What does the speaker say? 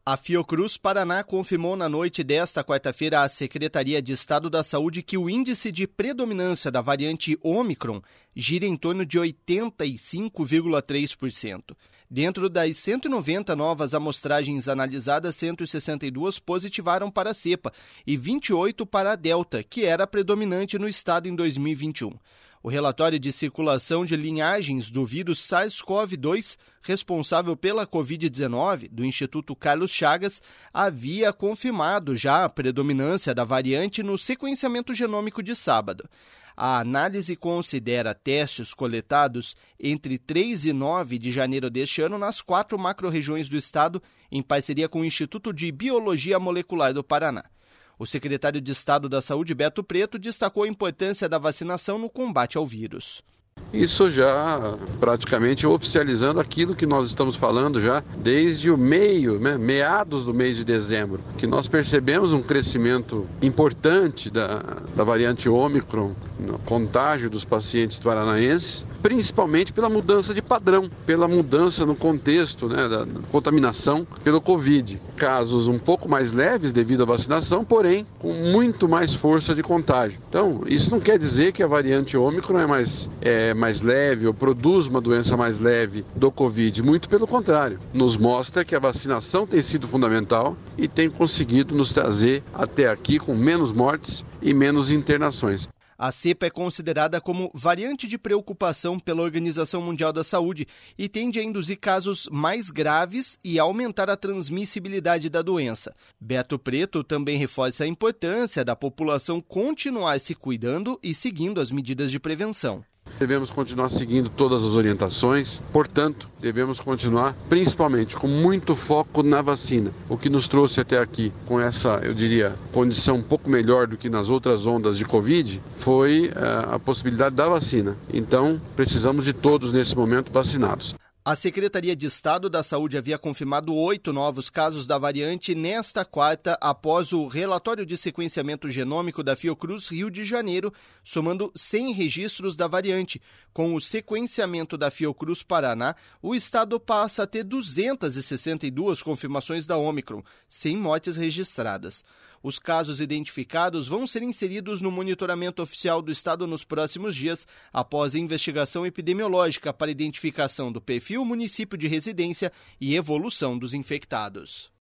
A Fiocruz Paraná confirmou na noite desta quarta-feira à Secretaria de Estado da Saúde que o índice de predominância da variante Ômicron gira em torno de 85,3%. Dentro das 190 novas amostragens analisadas, 162 positivaram para a cepa e 28 para a Delta, que era predominante no estado em 2021. O relatório de circulação de linhagens do vírus SARS-CoV-2, responsável pela Covid-19, do Instituto Carlos Chagas, havia confirmado já a predominância da variante no sequenciamento genômico de sábado. A análise considera testes coletados entre 3 e 9 de janeiro deste ano nas 4 macro-regiões do estado, em parceria com o Instituto de Biologia Molecular do Paraná. O secretário de Estado da Saúde, Beto Preto, destacou a importância da vacinação no combate ao vírus. Isso já praticamente oficializando aquilo que nós estamos falando já desde o meados do mês de dezembro, que nós percebemos um crescimento importante da variante Ômicron no contágio dos pacientes paranaenses, principalmente pela mudança de padrão, pela mudança no contexto da contaminação pelo Covid. Casos um pouco mais leves devido à vacinação, porém com muito mais força de contágio. Então, isso não quer dizer que a variante Ômicron é mais leve ou produz uma doença mais leve do Covid. Muito pelo contrário, nos mostra que a vacinação tem sido fundamental e tem conseguido nos trazer até aqui com menos mortes e menos internações. A cepa é considerada como variante de preocupação pela Organização Mundial da Saúde e tende a induzir casos mais graves e aumentar a transmissibilidade da doença. Beto Preto também reforça a importância da população continuar se cuidando e seguindo as medidas de prevenção. Devemos continuar seguindo todas as orientações, portanto, devemos continuar principalmente com muito foco na vacina. O que nos trouxe até aqui com essa, eu diria, condição um pouco melhor do que nas outras ondas de Covid, foi a possibilidade da vacina. Então, precisamos de todos nesse momento vacinados. A Secretaria de Estado da Saúde havia confirmado 8 novos casos da variante nesta quarta, após o relatório de sequenciamento genômico da Fiocruz Rio de Janeiro, somando 100 registros da variante. Com o sequenciamento da Fiocruz Paraná, o estado passa a ter 262 confirmações da Ômicron, 100 mortes registradas. Os casos identificados vão ser inseridos no monitoramento oficial do estado nos próximos dias, após a investigação epidemiológica para identificação do perfil, município de residência e evolução dos infectados.